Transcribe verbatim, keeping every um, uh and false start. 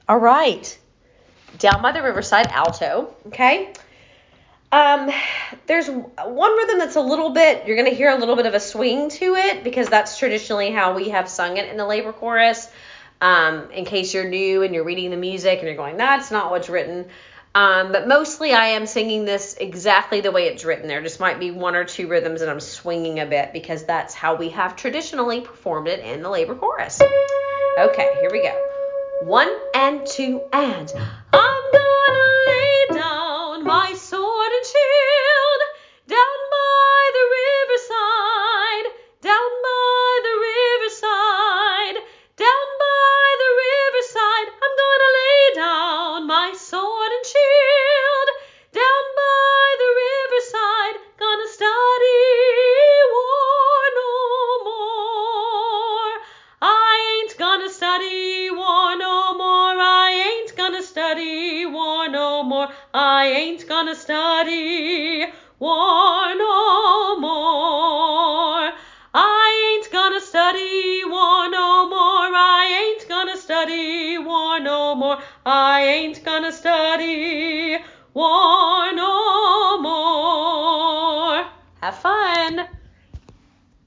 All right. Down by the Riverside, alto. Okay. Um, there's one rhythm that's a little bit, you're going to hear a little bit of a swing to it because that's traditionally how we have sung it in the labor chorus. Um, in case you're new and you're reading the music and you're going, that's not what's written. Um, but mostly I am singing this exactly the way it's written. There just might be one or two rhythms that I'm swinging a bit because that's how we have traditionally performed it in the labor chorus. Okay, here we go. One and two and I'm gonna lay down my sword and shield down by the riverside, down by the riverside, down by the riverside. I'm gonna lay down my sword and shield down by the riverside. Gonna study war no more. I ain't gonna study war no more. I ain't gonna study war no more. I ain't gonna study war no more. I ain't gonna study war no more. I ain't gonna study war no more. I ain't